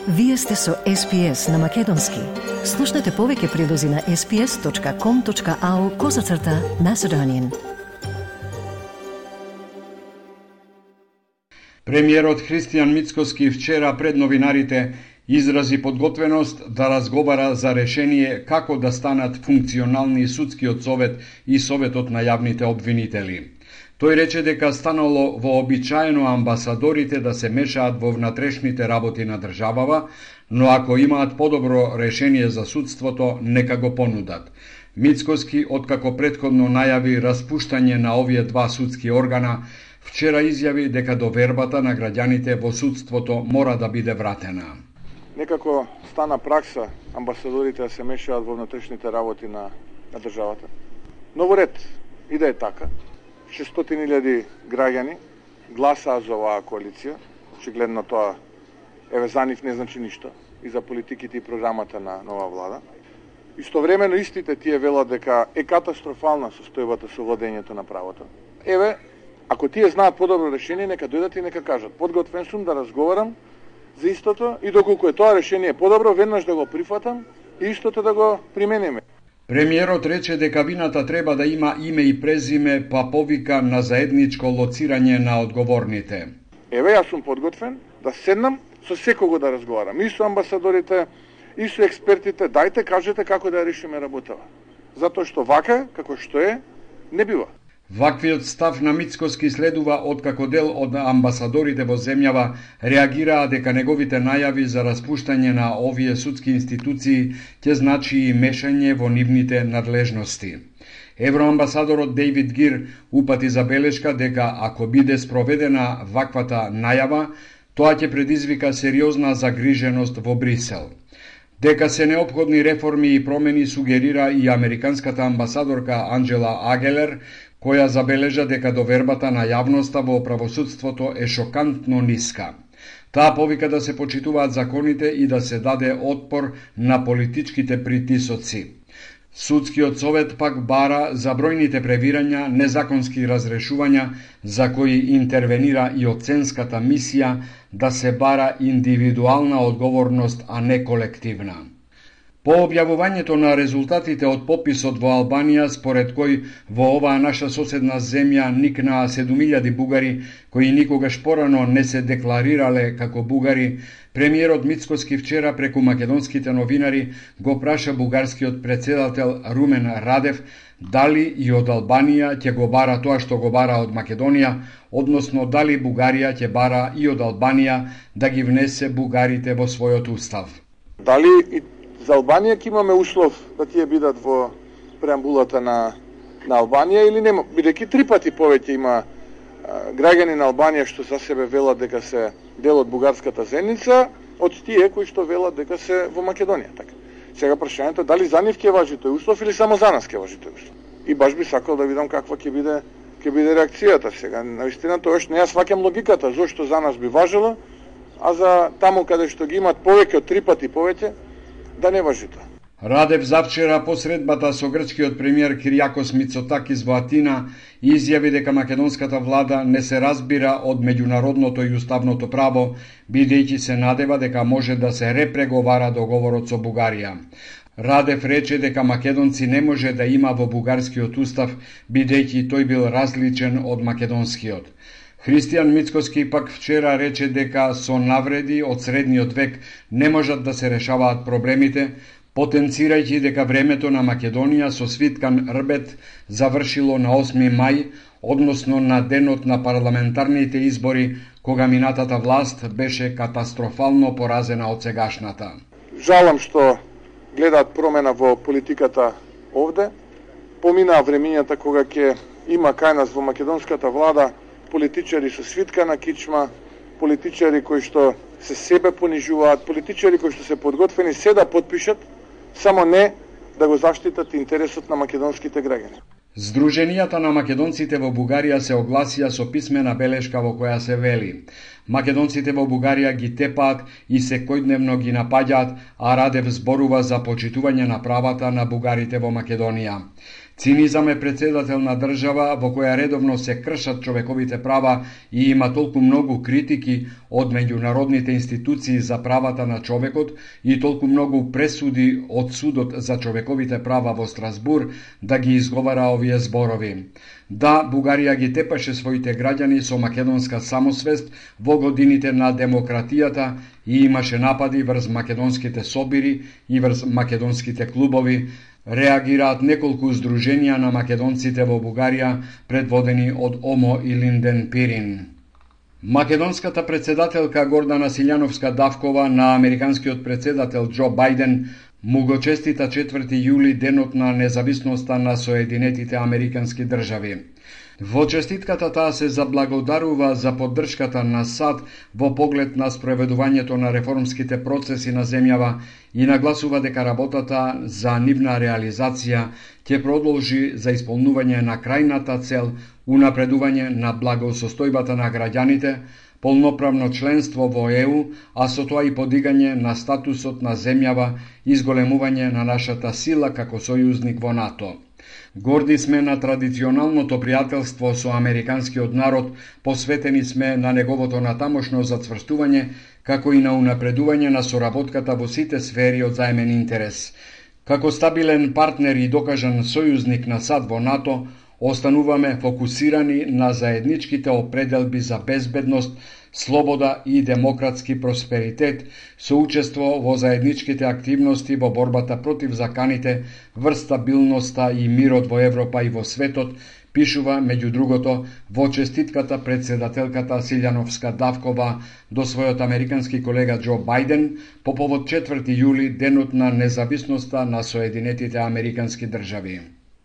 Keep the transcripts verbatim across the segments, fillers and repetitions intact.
Вие сте со Ес Би Ес на Македонски. Слушнете повеќе прилози на ес би ес точка ком точка ау козацрта Macedonian. Премиерот Христијан Мицкоски вчера пред новинарите изрази подготвеност да разговара за решение како да станат функционални судскиот совет и советот на јавните обвинители. Тој рече дека станало вообичаено амбасадорите да се мешаат во внатрешните работи на државава, но ако имаат подобро решение за судството, нека го понудат. Мицкоски, откако претходно најави распуштање на овие два судски органа, вчера изјави дека довербата на граѓаните во судството мора да биде вратена. Некако стана пракса амбасадорите да се мешаат во внатрешните работи на, на државата. Но во ред и да е така. шестстотини илјади граѓани гласаа за оваа коалиција. Очигледно тоа еве за нив не значи ништо и за политиките и програмата на нова влада. Истовремено истите тие велат дека е катастрофална состојбата со владењето на правото. Еве, ако тие знаат подобро решение, нека дојдат и нека кажат. Подготвен сум да разговарам за истото и доколку е тоа решение подобро, веднаш да го прифатам и истото да го примениме. Премиерот рече дека вината треба да има име и презиме, па повика на заедничко лоцирање на одговорните. Еве, јас сум подготвен да седнам со секого да разговарам, и со амбасадорите, и со експертите, дајте кажете како да решиме работава. Затоа што вака, како што е, не бива. Ваквиот став на Мицкоски следува откако дел од амбасадорите во земјава реагираа дека неговите најави за распуштање на овие судски институции ќе значи и мешање во нивните надлежности. Евроамбасадорот Дейвид Гир упати забелешка дека ако биде спроведена ваквата најава, тоа ќе предизвика сериозна загриженост во Брисел. Дека се неопходни реформи и промени сугерира и американската амбасадорка Анджела Агелер, која забележа дека довербата на јавноста во правосудството е шокантно ниска. Таа повика да се почитуваат законите и да се даде отпор на политичките притисоци. Судскиот совет пак бара за бројните превирања, незаконски разрешувања, за кои интервенира и оценската мисија да се бара индивидуална одговорност, а не колективна. По објавувањето на резултатите од пописот во Албанија, според кој во оваа наша соседна земја никнаа седум илјади бугари кои никогаш порано не се декларирале како бугари, премиерот Мицкоски вчера преку македонските новинари го праша бугарскиот претседател Румен Радев дали и од Албанија ќе го бара тоа што го бара од Македонија, односно дали Бугарија ќе бара и од Албанија да ги внесе бугарите во својот устав. Дали и за Албанија ќе имаме услов да тие бидат во преамбулата на, на Албанија или нема, бидејќи три пати повеќе има а, граѓани на Албанија што за себе велат дека се дел од бугарската земјица, од тие кои што велат дека се во Македонија. Така. Сега прашањето е дали за нив ќе важи тој услов или само за нас ќе важи тој услов. И баш би сакал да видам каква ќе биде ќе биде реакцијата сега. Наистина тоа што не ја сваќам логиката зошто за нас би важело, а за таму каде што ги имат повеќе од три пати повеќе да не важи тоа. Радев завчера по средбата со грчкиот премиер Киријакос Мицотакис во Атина изјави дека македонската влада не се разбира од меѓународното и уставното право, бидејќи се надева дека може да се репреговара договорот со Бугарија. Радев рече дека македонци не може да има во бугарскиот устав, бидејќи тој бил различен од македонскиот. Христијан Мицкоски пак вчера рече дека со навреди од средниот век не можат да се решаваат проблемите, потенцирајќи дека времето на Македонија со свиткан рбет завршило на осми мај, односно на денот на парламентарните избори, кога минатата власт беше катастрофално поразена од сегашната. Жалам што гледаат промена во политиката овде. Поминаа времињата кога ќе има кај нас во македонската влада политичари со свиткана кичма, политичари кои што се себе понижуваат, политичари кои што се подготвени се да подпишат, само не да го заштитат интересот на македонските граѓани. Сдруженијата на македонците во Бугарија се огласија со писмена белешка во која се вели: македонците во Бугарија ги тепаат и секојдневно ги напаѓаат, а Радев зборува за почитување на правата на бугарите во Македонија. Цинизам е председателна држава во која редовно се кршат човековите права и има толку многу критики од меѓународните институции за правата на човекот и толку многу пресуди од Судот за човековите права во Страсбур да ги изговара овие зборови. Да, Бугарија ги тепаше своите граѓани со македонска самосвест во годините на демократијата и имаше напади врз македонските собири и врз македонските клубови, реагираат неколку здруженија на македонците во Бугарија, предводени од Омо и Линден Пирин. Македонската председателка Гордана Силјановска-Давкова на американскиот председател Џо Бајден му го честита четврти јули денот на независноста на Соединетите Американски држави. Во честитката таа се заблагодарува за поддршката на САД во поглед на спроведувањето на реформските процеси на земјава и нагласува дека работата за нивна реализација ќе продолжи за исполнување на крајната цел, унапредување на благосостојбата на граѓаните, полноправно членство во Е У, а со тоа и подигање на статусот на земјава и зголемување на нашата сила како сојузник во НАТО. Горди сме на традиционалното пријателство со американскиот народ, посветени сме на неговото натамошно зацврстување, како и на унапредување на соработката во сите сфери од заемен интерес. Како стабилен партнер и докажан сојузник на САД во НАТО, остануваме фокусирани на заедничките определби за безбедност, слобода и демократски просперитет, со учество во заедничките активности во борбата против заканите, врз стабилноста и мирот во Европа и во светот, пишува меѓу другото во честитката председателката Силјановска-Давкова до својот американски колега Џо Бајден по повод четврти јули, денот на независноста на Соединетите Американски држави.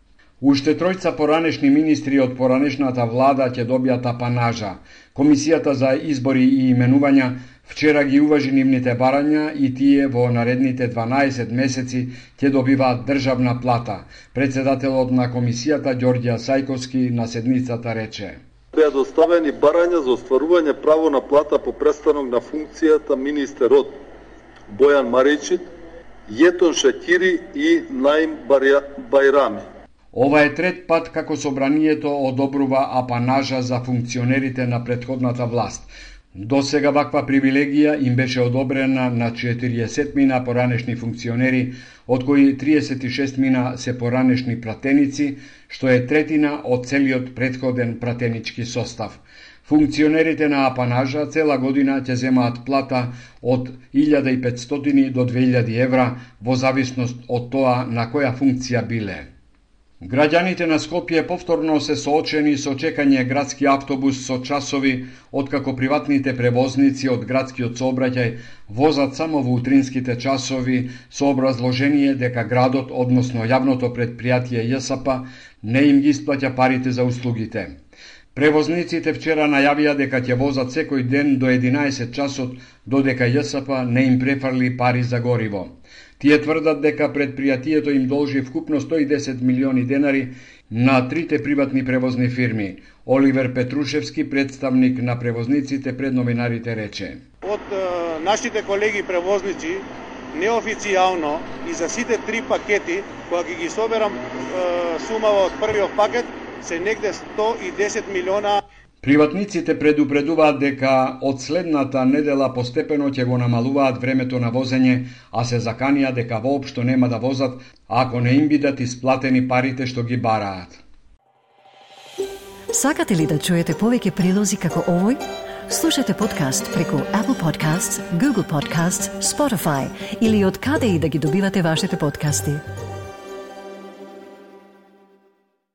Уште тројца поранешни министри од поранешната влада ќе добијат апанажа. Комисијата за избори и именувања вчера ги уважи нивните барања и тие во наредните дванаесет месеци ќе добиваат државна плата. Председателот на комисијата Ѓорѓе Сајковски на седницата рече: Беа доставени барања за остварување право на плата по престанок на функцијата министерот Бојан Маричит, Јетон Шакири и Наим Бајрами. Ова е трет пат како собранието одобрува апанажа за функционерите на претходната власт. До сега ваква привилегија им беше одобрена на четириесет мина поранешни функционери, од кои триесет и шест мина се поранешни пратеници, што е третина од целиот претходен пратенички состав. Функционерите на апанажа цела година ќе земаат плата од илјада и петстотини до две илјади евра, во зависност од тоа на која функција биле. Граѓаните на Скопје повторно се соочени со чекање градски автобус со часови, откако приватните превозници од градскиот сообраќај возат само во утринските часови со образложение дека градот, односно јавното предпријатие Ја С П, не им ги исплаќа парите за услугите. Превозниците вчера најавија дека ќе возат секој ден до единаесет часот, додека Ја С П не им префарли пари за гориво. Тие тврдат дека предпријатието им должи вкупно сто и десет милиони денари на трите приватни превозни фирми. Оливер Петрушевски, представник на превозниците, пред новинарите рече: Од е, нашите колеги превозници, неофицијално и за сите три пакети, кога ги ги соберам е, сумава од првиот пакет, се негде сто и десет милиона. Приватниците предупредуваат дека од следната недела постепено ќе го намалуваат времето на возење, а се заканија дека воопшто нема да возат ако не им бидат исплатени парите што ги бараат. Сакате ли да чуете повеќе прилози како овој? Слушате подкаст преку Apple Podcasts, Google Podcasts, Spotify или од каде и да ги добивате вашите подкасти.